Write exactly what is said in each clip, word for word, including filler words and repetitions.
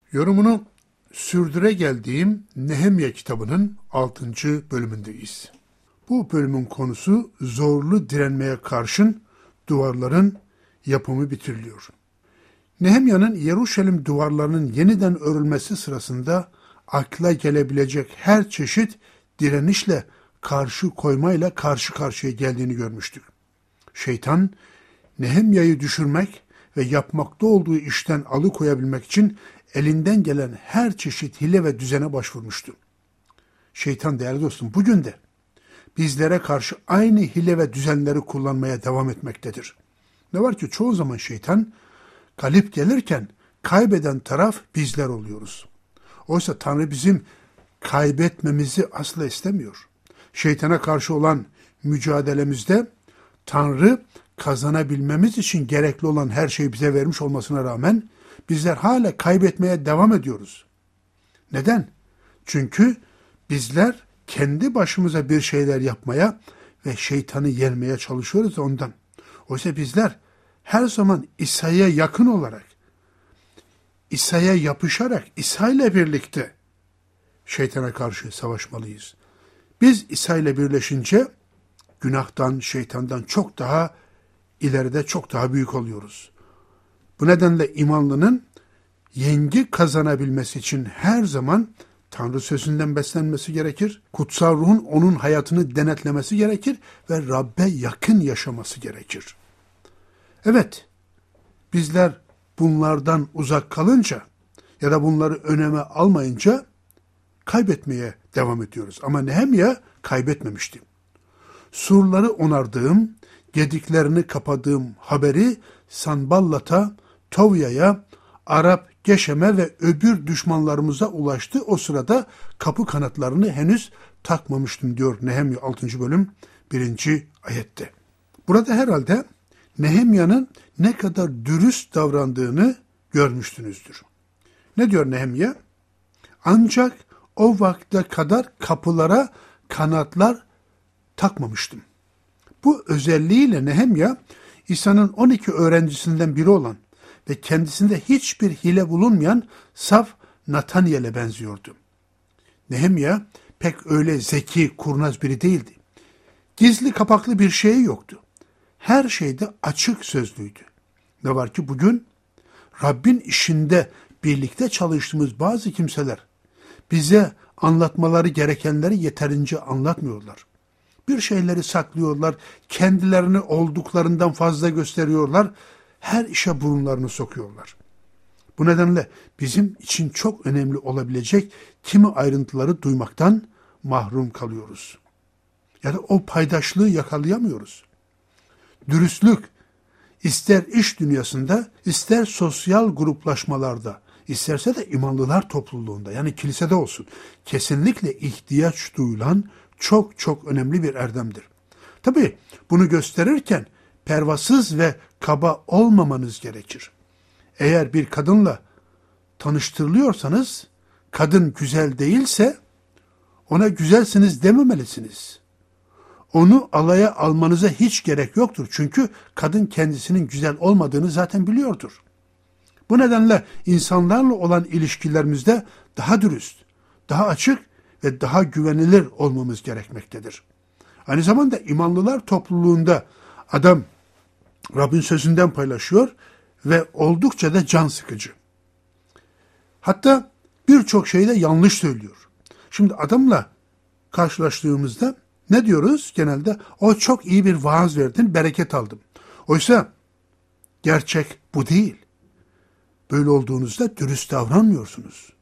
Yorumunu sürdüre geldiğim Nehemya kitabının altıncı bölümündeyiz. Bu bölümün konusu zorlu direnmeye karşın duvarların yapımı bitiriliyor. Nehemya'nın Yeruşalim duvarlarının yeniden örülmesi sırasında akla gelebilecek her çeşit direnişle, karşı koymayla karşı karşıya geldiğini görmüştük. Şeytan, Nehemya'yı düşürmek ve yapmakta olduğu işten alıkoyabilmek için elinden gelen her çeşit hile ve düzene başvurmuştu. Şeytan değerli dostum bugün de bizlere karşı aynı hile ve düzenleri kullanmaya devam etmektedir. Ne var ki çoğu zaman şeytan galip gelirken kaybeden taraf bizler oluyoruz. Oysa Tanrı bizim kaybetmemizi asla istemiyor. Şeytana karşı olan mücadelemizde Tanrı kazanabilmemiz için gerekli olan her şeyi bize vermiş olmasına rağmen bizler hala kaybetmeye devam ediyoruz. Neden? Çünkü bizler kendi başımıza bir şeyler yapmaya ve şeytanı yenmeye çalışıyoruz ondan. Oysa bizler her zaman İsa'ya yakın olarak, İsa'ya yapışarak, İsa ile birlikte şeytana karşı savaşmalıyız. Biz İsa ile birleşince günahtan, şeytandan çok daha ileride, çok daha büyük oluyoruz. Bu nedenle imanlının yengi kazanabilmesi için her zaman Tanrı sözünden beslenmesi gerekir. Kutsal ruhun onun hayatını denetlemesi gerekir ve Rabbe yakın yaşaması gerekir. Evet, bizler bunlardan uzak kalınca ya da bunları öneme almayınca kaybetmeye devam ediyoruz. Ama Nehemya kaybetmemişti. Surları onardığım, gediklerini kapadığım haberi Sanballat'a, Tovya'ya, Arap Geçem'e ve öbür düşmanlarımıza ulaştı. O sırada kapı kanatlarını henüz takmamıştım diyor Nehemya altıncı bölüm birinci ayette. Burada herhalde Nehemya'nın ne kadar dürüst davrandığını görmüşsünüzdür. Ne diyor Nehemya? Ancak o vakte kadar kapılara kanatlar takmamıştım. Bu özelliğiyle Nehemya, İsa'nın on iki öğrencisinden biri olan ve kendisinde hiçbir hile bulunmayan saf Natanyel'e benziyordu. Nehemya pek öyle zeki, kurnaz biri değildi. Gizli kapaklı bir şey yoktu. Her şeyde açık sözlüydü. Ne var ki bugün Rabbin işinde birlikte çalıştığımız bazı kimseler bize anlatmaları gerekenleri yeterince anlatmıyorlar. Bir şeyleri saklıyorlar, kendilerini olduklarından fazla gösteriyorlar, her işe burunlarını sokuyorlar. Bu nedenle bizim için çok önemli olabilecek kimi ayrıntıları duymaktan mahrum kalıyoruz. Ya da o paydaşlığı yakalayamıyoruz. Dürüstlük, ister iş dünyasında, ister sosyal gruplaşmalarda, isterse de imanlılar topluluğunda, yani kilisede olsun, kesinlikle ihtiyaç duyulan çok çok önemli bir erdemdir. Tabii bunu gösterirken pervasız ve kaba olmamanız gerekir. Eğer bir kadınla tanıştırılıyorsanız, kadın güzel değilse ona güzelsiniz dememelisiniz. Onu alaya almanıza hiç gerek yoktur. Çünkü kadın kendisinin güzel olmadığını zaten biliyordur. Bu nedenle insanlarla olan ilişkilerimizde daha dürüst, daha açık ve daha güvenilir olmamız gerekmektedir. Aynı zamanda imanlılar topluluğunda adam Rabbin sözünden paylaşıyor ve oldukça da can sıkıcı. Hatta birçok şeyde yanlış söylüyor. Şimdi adamla karşılaştığımızda ne diyoruz genelde? O çok iyi bir vaaz verdin, bereket aldım. Oysa gerçek bu değil. Böyle olduğunuzda dürüst davranmıyorsunuz.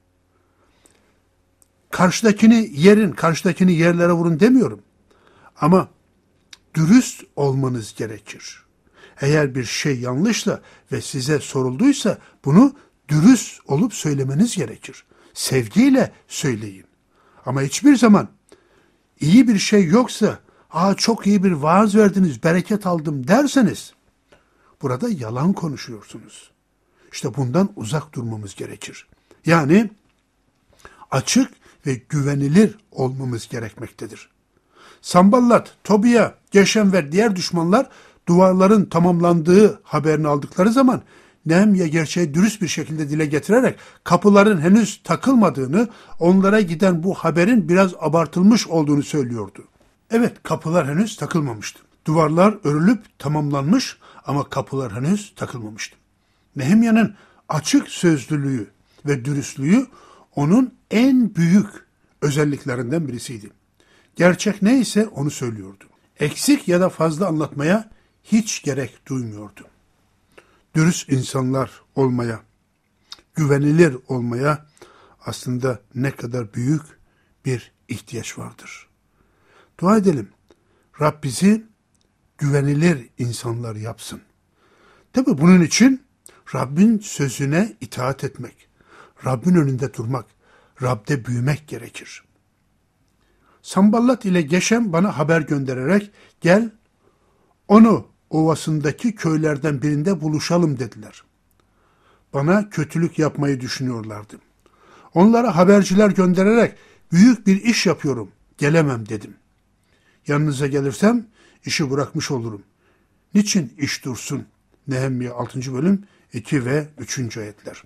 Karşıdakini yerin, karşıdakini yerlere vurun demiyorum. Ama dürüst olmanız gerekir. Eğer bir şey yanlışsa ve size sorulduysa bunu dürüst olup söylemeniz gerekir. Sevgiyle söyleyin. Ama hiçbir zaman iyi bir şey yoksa, aa çok iyi bir vaaz verdiniz, bereket aldım derseniz, burada yalan konuşuyorsunuz. İşte bundan uzak durmamız gerekir. Yani açık ve güvenilir olmamız gerekmektedir. Sanballat, Tobiya, Geçem ve diğer düşmanlar duvarların tamamlandığı haberini aldıkları zaman Nehemya gerçeği dürüst bir şekilde dile getirerek kapıların henüz takılmadığını, onlara giden bu haberin biraz abartılmış olduğunu söylüyordu. Evet, kapılar henüz takılmamıştı. Duvarlar örülüp tamamlanmış ama kapılar henüz takılmamıştı. Nehemya'nın açık sözlülüğü ve dürüstlüğü onun en büyük özelliklerinden birisiydi. Gerçek neyse onu söylüyordu. Eksik ya da fazla anlatmaya hiç gerek duymuyordu. Dürüst insanlar olmaya, güvenilir olmaya aslında ne kadar büyük bir ihtiyaç vardır. Dua edelim. Rab bizi güvenilir insanlar yapsın. Tabi bunun için Rabbin sözüne itaat etmek, Rabbin önünde durmak, Rab'de büyümek gerekir. Samballat ile Geçem bana haber göndererek gel onu ovasındaki köylerden birinde buluşalım dediler. Bana kötülük yapmayı düşünüyorlardı. Onlara haberciler göndererek büyük bir iş yapıyorum, gelemem dedim. Yanınıza gelirsem işi bırakmış olurum. Niçin iş dursun? Nehemya altıncı bölüm iki ve üçüncü ayetler.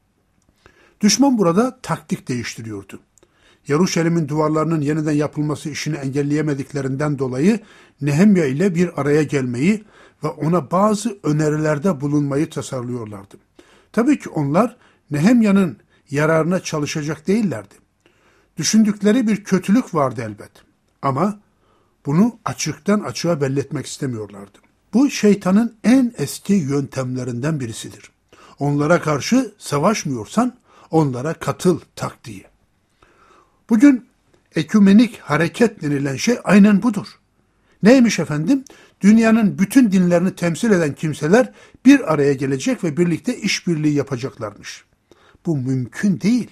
Düşman burada taktik değiştiriyordu. Yeruşalim'in duvarlarının yeniden yapılması işini engelleyemediklerinden dolayı Nehemya ile bir araya gelmeyi ve ona bazı önerilerde bulunmayı tasarlıyorlardı. Tabii ki onlar Nehemya'nın yararına çalışacak değillerdi. Düşündükleri bir kötülük vardı elbet. Ama bunu açıktan açığa belli etmek istemiyorlardı. Bu şeytanın en eski yöntemlerinden birisidir. Onlara karşı savaşmıyorsan onlara katıl taktiği. Bugün ekümenik hareket denilen şey aynen budur. Neymiş efendim? Dünyanın bütün dinlerini temsil eden kimseler bir araya gelecek ve birlikte işbirliği yapacaklarmış. Bu mümkün değil.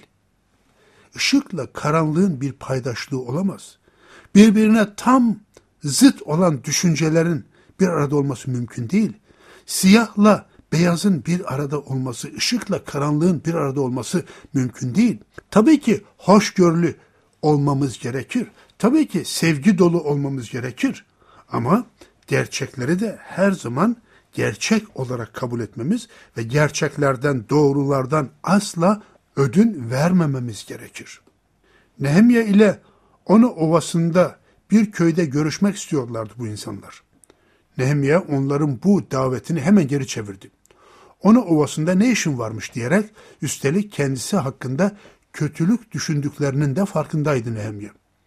Işıkla karanlığın bir paydaşlığı olamaz. Birbirine tam zıt olan düşüncelerin bir arada olması mümkün değil. Siyahla beyazın bir arada olması, ışıkla karanlığın bir arada olması mümkün değil. Tabii ki hoşgörülü olmamız gerekir. Tabii ki sevgi dolu olmamız gerekir. Ama gerçekleri de her zaman gerçek olarak kabul etmemiz ve gerçeklerden, doğrulardan asla ödün vermememiz gerekir. Nehemya ile onu ovasında bir köyde görüşmek istiyorlardı bu insanlar. Nehemya onların bu davetini hemen geri çevirdi. Onu ovasında ne işin varmış diyerek üstelik kendisi hakkında kötülük düşündüklerinin de farkındaydı Nehemya.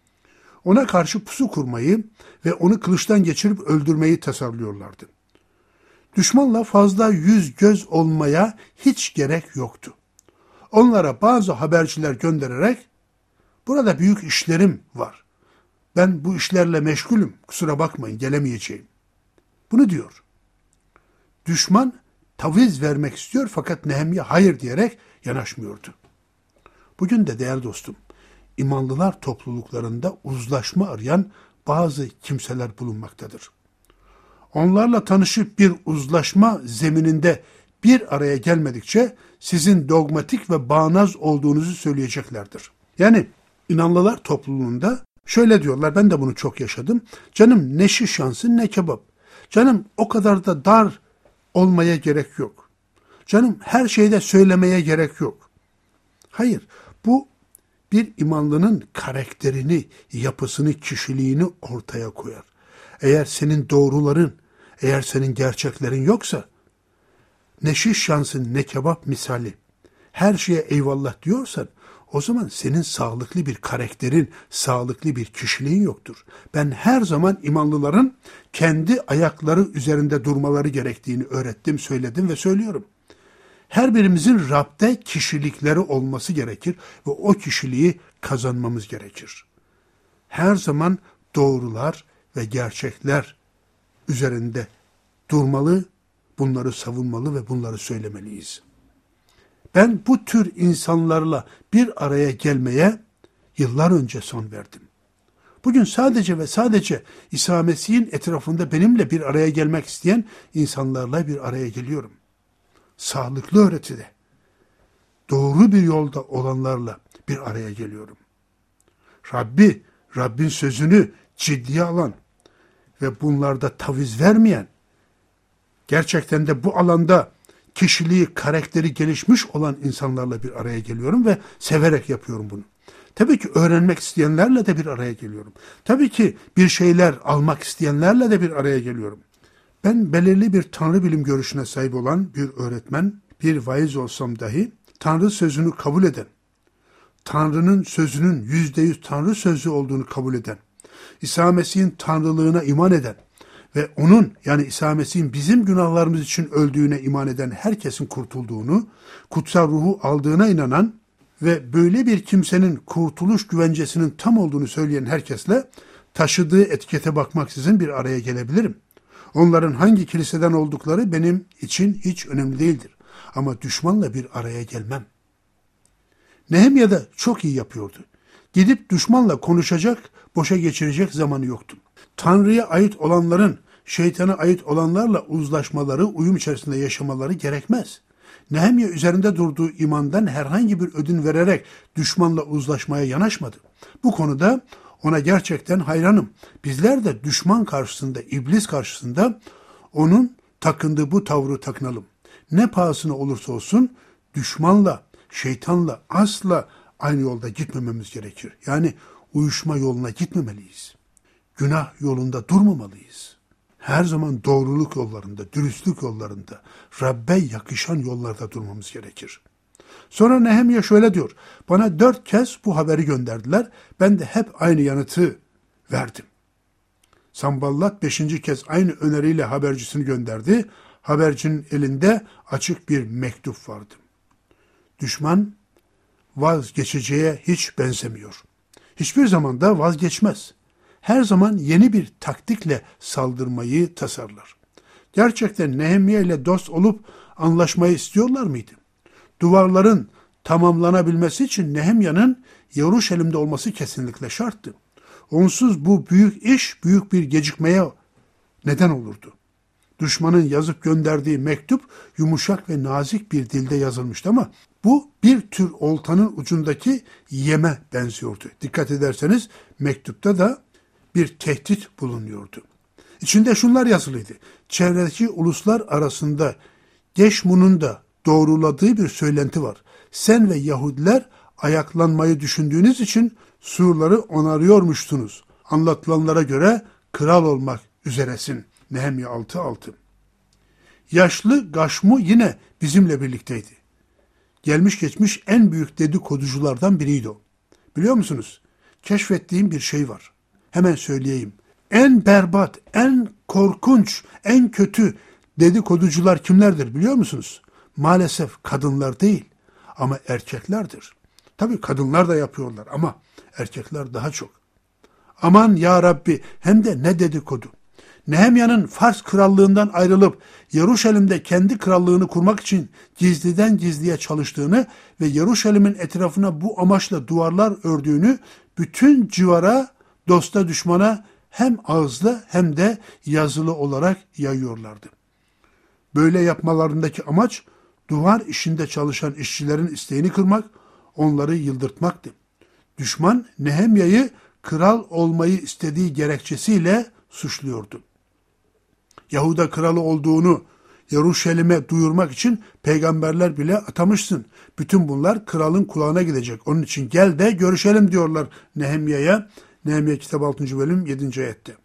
Ona karşı pusu kurmayı ve onu kılıçtan geçirip öldürmeyi tasarlıyorlardı. Düşmanla fazla yüz göz olmaya hiç gerek yoktu. Onlara bazı haberciler göndererek burada büyük işlerim var. Ben bu işlerle meşgulüm, kusura bakmayın gelemeyeceğim. Bunu diyor. Düşman taviz vermek istiyor fakat Nehemya hayır diyerek yanaşmıyordu. Bugün de değerli dostum, imanlılar topluluklarında uzlaşma arayan bazı kimseler bulunmaktadır. Onlarla tanışıp bir uzlaşma zemininde bir araya gelmedikçe sizin dogmatik ve bağnaz olduğunuzu söyleyeceklerdir. Yani inanlılar topluluğunda şöyle diyorlar, ben de bunu çok yaşadım. Canım ne şiş yansın ne kebap. Canım o kadar da dar olmaya gerek yok. Canım her şeyde söylemeye gerek yok. Hayır, bu bir imanlının karakterini, yapısını, kişiliğini ortaya koyar. Eğer senin doğruların, eğer senin gerçeklerin yoksa, ne şiş yansın ne kebap misali, her şeye eyvallah diyorsan, o zaman senin sağlıklı bir karakterin, sağlıklı bir kişiliğin yoktur. Ben her zaman imanlıların kendi ayakları üzerinde durmaları gerektiğini öğrettim, söyledim ve söylüyorum. Her birimizin Rab'de kişilikleri olması gerekir ve o kişiliği kazanmamız gerekir. Her zaman doğrular ve gerçekler üzerinde durmalı, bunları savunmalı ve bunları söylemeliyiz. Ben bu tür insanlarla bir araya gelmeye yıllar önce son verdim. Bugün sadece ve sadece İsa Mesih'in etrafında benimle bir araya gelmek isteyen insanlarla bir araya geliyorum. Sağlıklı öğretide, doğru bir yolda olanlarla bir araya geliyorum. Rabbi, Rabbin sözünü ciddiye alan ve bunlarda taviz vermeyen, gerçekten de bu alanda kişiliği, karakteri gelişmiş olan insanlarla bir araya geliyorum ve severek yapıyorum bunu. Tabii ki öğrenmek isteyenlerle de bir araya geliyorum. Tabii ki bir şeyler almak isteyenlerle de bir araya geliyorum. Ben belirli bir Tanrı bilim görüşüne sahip olan bir öğretmen, bir vaiz olsam dahi Tanrı sözünü kabul eden, Tanrı'nın sözünün yüzde yüz Tanrı sözü olduğunu kabul eden, İsa Mesih'in Tanrılığına iman eden ve onun yani İsa Mesih'in bizim günahlarımız için öldüğüne iman eden herkesin kurtulduğunu, kutsal ruhu aldığına inanan ve böyle bir kimsenin kurtuluş güvencesinin tam olduğunu söyleyen herkesle taşıdığı etikete bakmaksızın bir araya gelebilirim. Onların hangi kiliseden oldukları benim için hiç önemli değildir. Ama düşmanla bir araya gelmem. Nehemya da çok iyi yapıyordu. Gidip düşmanla konuşacak, boşa geçirecek zamanı yoktu. Tanrı'ya ait olanların, şeytana ait olanlarla uzlaşmaları, uyum içerisinde yaşamaları gerekmez. Nehemya üzerinde durduğu imandan herhangi bir ödün vererek düşmanla uzlaşmaya yanaşmadı. Bu konuda ona gerçekten hayranım. Bizler de düşman karşısında, iblis karşısında onun takındığı bu tavrı takınalım. Ne pahasına olursa olsun düşmanla, şeytanla asla aynı yolda gitmememiz gerekir. Yani uyuşma yoluna gitmemeliyiz. Günah yolunda durmamalıyız. Her zaman doğruluk yollarında, dürüstlük yollarında, Rabbe yakışan yollarda durmamız gerekir. Sonra Nehemya şöyle diyor, bana dört kez bu haberi gönderdiler, ben de hep aynı yanıtı verdim. Sanballat beşinci kez aynı öneriyle habercisini gönderdi, habercinin elinde açık bir mektup vardı. Düşman vazgeçeceğe hiç benzemiyor. Hiçbir zaman da vazgeçmez. Her zaman yeni bir taktikle saldırmayı tasarlar. Gerçekten Nehemya ile dost olup anlaşmayı istiyorlar mıydı? Duvarların tamamlanabilmesi için Nehemya'nın Yeruşalim'de olması kesinlikle şarttı. Onsuz bu büyük iş büyük bir gecikmeye neden olurdu. Düşmanın yazıp gönderdiği mektup yumuşak ve nazik bir dilde yazılmıştı ama bu bir tür oltanın ucundaki yeme benziyordu. Dikkat ederseniz mektupta da bir tehdit bulunuyordu. İçinde şunlar yazılıydı. Çevredeki uluslar arasında Geçmun'un da doğruladığı bir söylenti var. Sen ve Yahudiler ayaklanmayı düşündüğünüz için surları onarıyormuşsunuz. Anlatılanlara göre kral olmak üzeresin. Nehemya altı altı. Yaşlı Gaşmu yine bizimle birlikteydi. Gelmiş geçmiş en büyük dedikoduculardan biriydi o. Biliyor musunuz? Keşfettiğim bir şey var. Hemen söyleyeyim. En berbat, en korkunç, en kötü dedikoducular kimlerdir biliyor musunuz? Maalesef kadınlar değil ama erkeklerdir. Tabii kadınlar da yapıyorlar ama erkekler daha çok. Aman ya Rabbi, hem de ne dedikodu. Nehemya'nın Fars krallığından ayrılıp Yeruşalim'de kendi krallığını kurmak için gizliden gizliye çalıştığını ve Yeruşalim'in etrafına bu amaçla duvarlar ördüğünü bütün civara, dosta düşmana hem ağızlı hem de yazılı olarak yayıyorlardı. Böyle yapmalarındaki amaç duvar işinde çalışan işçilerin isteğini kırmak, onları yıldırtmaktı. Düşman Nehemya'yı kral olmayı istediği gerekçesiyle suçluyordu. Yahuda kralı olduğunu Yeruşalim'e duyurmak için peygamberler bile atamışsın. Bütün bunlar kralın kulağına gidecek. Onun için gel de görüşelim diyorlar Nehemya'ya. Nehemya kitabı altıncı bölüm yedinci ayette.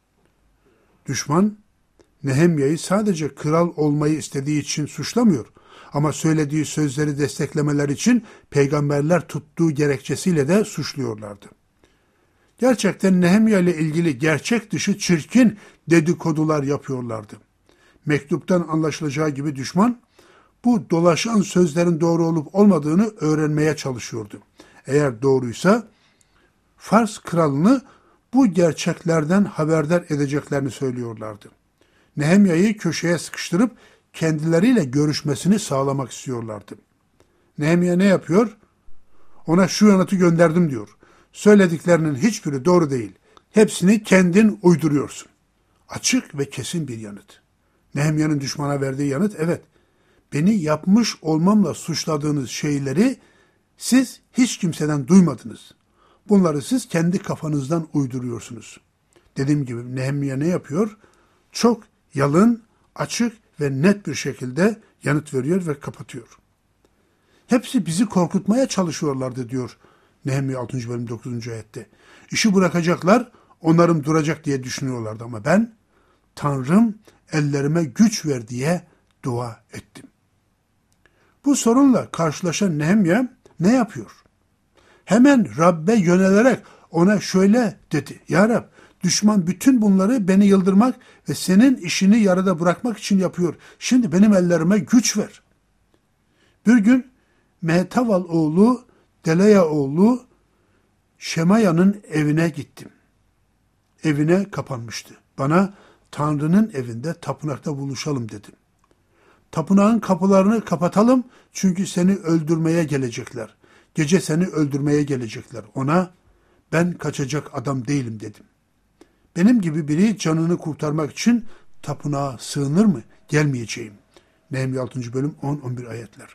Düşman Nehemya'yı sadece kral olmayı istediği için suçlamıyor. Ama söylediği sözleri desteklemeler için peygamberler tuttuğu gerekçesiyle de suçluyorlardı. Gerçekten Nehemya ile ilgili gerçek dışı çirkin dedikodular yapıyorlardı. Mektuptan anlaşılacağı gibi düşman bu dolaşan sözlerin doğru olup olmadığını öğrenmeye çalışıyordu. Eğer doğruysa Fars kralını bu gerçeklerden haberdar edeceklerini söylüyorlardı. Nehemya'yı köşeye sıkıştırıp kendileriyle görüşmesini sağlamak istiyorlardı. Nehemya ne yapıyor? Ona şu yanıtı gönderdim diyor. Söylediklerinin hiçbiri doğru değil. Hepsini kendin uyduruyorsun. Açık ve kesin bir yanıt. Nehemya'nın düşmana verdiği yanıt, evet, beni yapmış olmamla suçladığınız şeyleri siz hiç kimseden duymadınız. Bunları siz kendi kafanızdan uyduruyorsunuz. Dediğim gibi Nehemya ne yapıyor? Çok yalın, açık ve net bir şekilde yanıt veriyor ve kapatıyor. Hepsi bizi korkutmaya çalışıyorlardı diyor Nehemya altıncı bölüm dokuzuncu ayette. İşi bırakacaklar, onarım duracak diye düşünüyorlardı ama ben Tanrım ellerime güç ver diye dua ettim. Bu sorunla karşılaşan Nehemya ne yapıyor? Hemen Rabbe yönelerek ona şöyle dedi. Ya Rab, düşman bütün bunları beni yıldırmak ve senin işini yarıda bırakmak için yapıyor. Şimdi benim ellerime güç ver. Bir gün Mehtaval oğlu Delaya oğlu Şemaya'nın evine gittim. Evine kapanmıştı. Bana Tanrı'nın evinde tapınakta buluşalım dedim. Tapınağın kapılarını kapatalım çünkü seni öldürmeye gelecekler. Gece seni öldürmeye gelecekler. Ona ben kaçacak adam değilim dedim. Benim gibi biri canını kurtarmak için tapınağa sığınır mı? Gelmeyeceğim. Nehemya altıncı bölüm on on bir ayetler.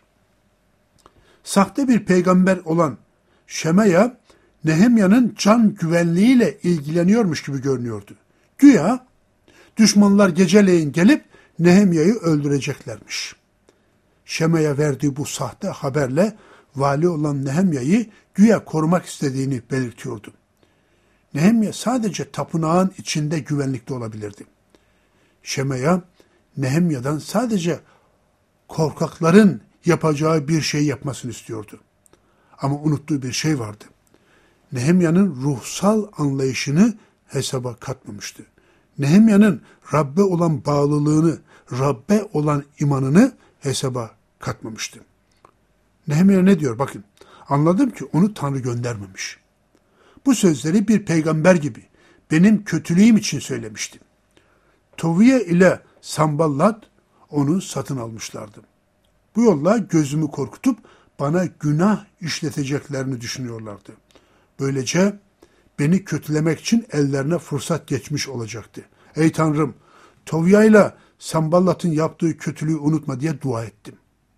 Sahte bir peygamber olan Şemaya, Nehemya'nın can güvenliğiyle ilgileniyormuş gibi görünüyordu. Güya düşmanlar geceleyin gelip Nehemya'yı öldüreceklermiş. Şemaya verdiği bu sahte haberle vali olan Nehemya'yı güya korumak istediğini belirtiyordu. Nehemya sadece tapınağın içinde güvenlikte olabilirdi. Şemaya, Nehemya'dan sadece korkakların yapacağı bir şey yapmasını istiyordu. Ama unuttuğu bir şey vardı. Nehemya'nın ruhsal anlayışını hesaba katmamıştı. Nehemya'nın Rabbe olan bağlılığını, Rabbe olan imanını hesaba katmamıştı. Nehemya ne diyor? Bakın, anladım ki onu Tanrı göndermemiş. Bu sözleri bir peygamber gibi benim kötülüğüm için söylemiştim. Toviye ile Samballat onu satın almışlardı. Bu yolla gözümü korkutup bana günah işleteceklerini düşünüyorlardı. Böylece beni kötülemek için ellerine fırsat geçmiş olacaktı. Ey Tanrım, Toviye ile Samballat'ın yaptığı kötülüğü unutma diye dua ettim.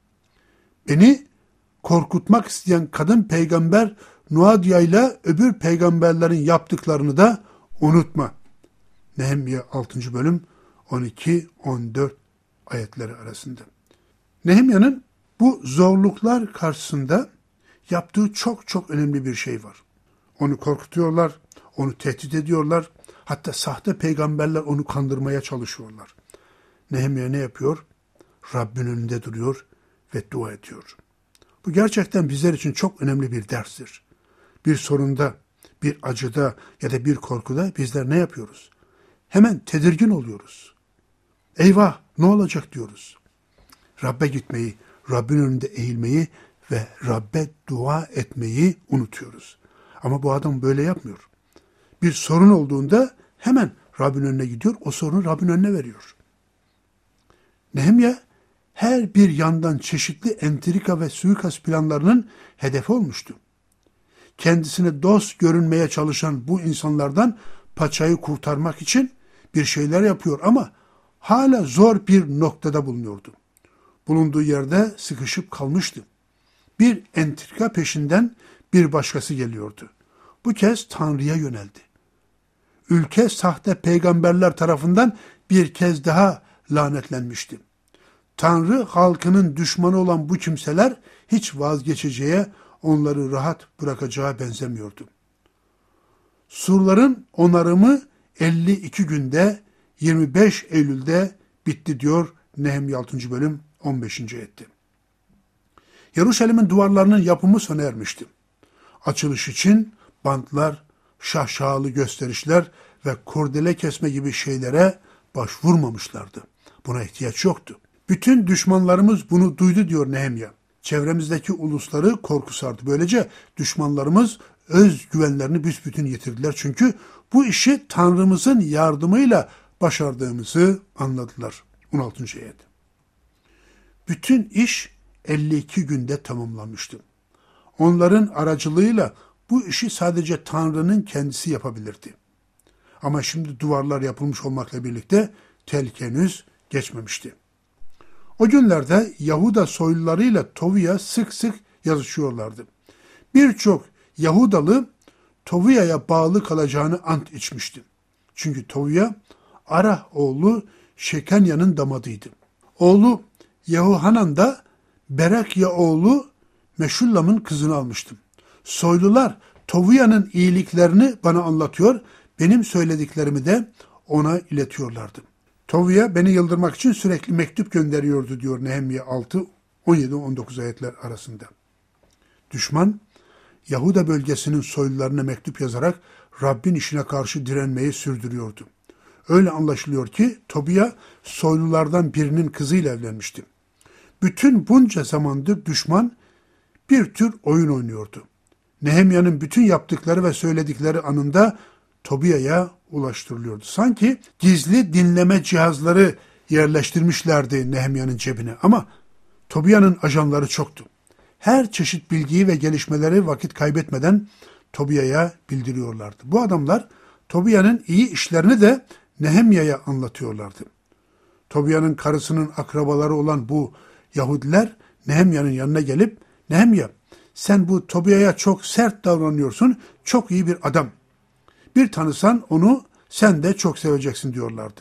Beni korkutmak isteyen kadın peygamber Nuadya ile öbür peygamberlerin yaptıklarını da unutma. Nehemya altıncı bölüm on iki on dört ayetleri arasında. Nehemya'nın bu zorluklar karşısında yaptığı çok çok önemli bir şey var. Onu korkutuyorlar, onu tehdit ediyorlar. Hatta sahte peygamberler onu kandırmaya çalışıyorlar. Nehemya ne yapıyor? Rabbin önünde duruyor ve dua ediyor. Bu gerçekten bizler için çok önemli bir derstir. Bir sorunda, bir acıda ya da bir korkuda bizler ne yapıyoruz? Hemen tedirgin oluyoruz. Eyvah, ne olacak diyoruz. Rabbe gitmeyi, Rabbin önünde eğilmeyi ve Rabbe dua etmeyi unutuyoruz. Ama bu adam böyle yapmıyor. Bir sorun olduğunda hemen Rabbin önüne gidiyor, o sorunu Rabbin önüne veriyor. Nehemya her bir yandan çeşitli entrika ve suikast planlarının hedefi olmuştu. Kendisine dost görünmeye çalışan bu insanlardan paçayı kurtarmak için bir şeyler yapıyor ama hala zor bir noktada bulunuyordu. Bulunduğu yerde sıkışıp kalmıştı. Bir entrika peşinden bir başkası geliyordu. Bu kez Tanrı'ya yöneldi. Ülke sahte peygamberler tarafından bir kez daha lanetlenmişti. Tanrı halkının düşmanı olan bu kimseler hiç vazgeçeceğe, onları rahat bırakacağı benzemiyordu. Surların onarımı elli iki günde yirmi beş Eylül'de bitti diyor Nehemya altıncı bölüm on beşinci ayette. Yeruşalim'in duvarlarının yapımı sona ermişti. Açılış için bantlar, şaşalı gösterişler ve kurdele kesme gibi şeylere başvurmamışlardı. Buna ihtiyaç yoktu. Bütün düşmanlarımız bunu duydu diyor Nehemya. Çevremizdeki ulusları korku sardı. Böylece düşmanlarımız özgüvenlerini büsbütün yitirdiler. Çünkü bu işi Tanrımızın yardımıyla başardığımızı anladılar. on altıncı ayet. Bütün iş elli iki günde tamamlanmıştı. Onların aracılığıyla bu işi sadece Tanrı'nın kendisi yapabilirdi. Ama şimdi duvarlar yapılmış olmakla birlikte tehlike henüz geçmemişti. O günlerde Yahuda soylularıyla Toviya sık sık yazışıyorlardı. Birçok Yahudalı Toviya'ya bağlı kalacağını ant içmişti. Çünkü Toviya Arah oğlu Şekanya'nın damadıydı. Oğlu Yehohanan da Berekya oğlu Meşullam'ın kızını almıştım. Soylular Tovuya'nın iyiliklerini bana anlatıyor, benim söylediklerimi de ona iletiyorlardı. Tovuya beni yıldırmak için sürekli mektup gönderiyordu diyor Nehemya altı, on yedi on dokuz ayetler arasında. Düşman, Yahuda bölgesinin soylularına mektup yazarak Rabbin işine karşı direnmeyi sürdürüyordu. Öyle anlaşılıyor ki Tobiya soylulardan birinin kızıyla evlenmişti. Bütün bunca zamandır düşman bir tür oyun oynuyordu. Nehemya'nın bütün yaptıkları ve söyledikleri anında Tobiya'ya ulaştırılıyordu. Sanki gizli dinleme cihazları yerleştirmişlerdi Nehemya'nın cebine ama Tobiya'nın ajanları çoktu. Her çeşit bilgiyi ve gelişmeleri vakit kaybetmeden Tobiya'ya bildiriyorlardı. Bu adamlar Tobiya'nın iyi işlerini de Nehemya'ya anlatıyorlardı. Tobiya'nın karısının akrabaları olan bu Yahudiler Nehemya'nın yanına gelip Nehemya, sen bu Tobiya'ya çok sert davranıyorsun, çok iyi bir adam. Bir tanısan onu sen de çok seveceksin diyorlardı.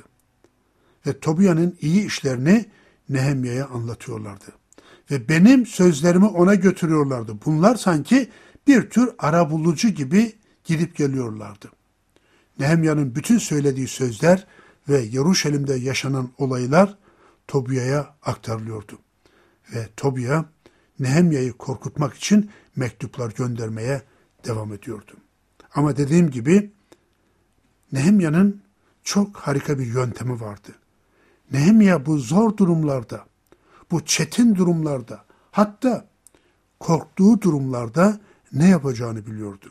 Ve Tobiya'nın iyi işlerini Nehemya'ya anlatıyorlardı. Ve benim sözlerimi ona götürüyorlardı. Bunlar sanki bir tür arabulucu gibi gidip geliyorlardı. Nehemya'nın bütün söylediği sözler ve Yeruşalim'de yaşanan olaylar Tobiya'ya aktarılıyordu. Ve Tobiya Nehemya'yı korkutmak için mektuplar göndermeye devam ediyordu. Ama dediğim gibi Nehemya'nın çok harika bir yöntemi vardı. Nehemya bu zor durumlarda, bu çetin durumlarda, hatta korktuğu durumlarda ne yapacağını biliyordu.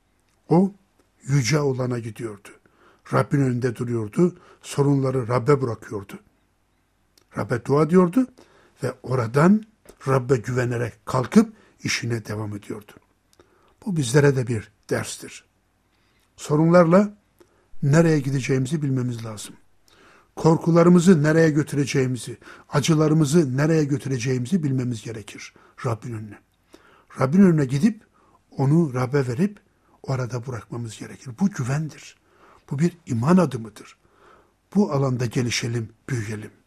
O yüce olana gidiyordu. Rabbin önünde duruyordu, sorunları Rab'be bırakıyordu. Rab'be dua diyordu ve oradan Rab'be güvenerek kalkıp işine devam ediyordu. Bu bizlere de bir derstir. Sorunlarla nereye gideceğimizi bilmemiz lazım. Korkularımızı nereye götüreceğimizi, acılarımızı nereye götüreceğimizi bilmemiz gerekir Rabbin önüne. Rabbin önüne gidip onu Rab'be verip orada bırakmamız gerekir. Bu güvendir. Bu bir iman adımıdır. Bu alanda gelişelim, büyüyelim.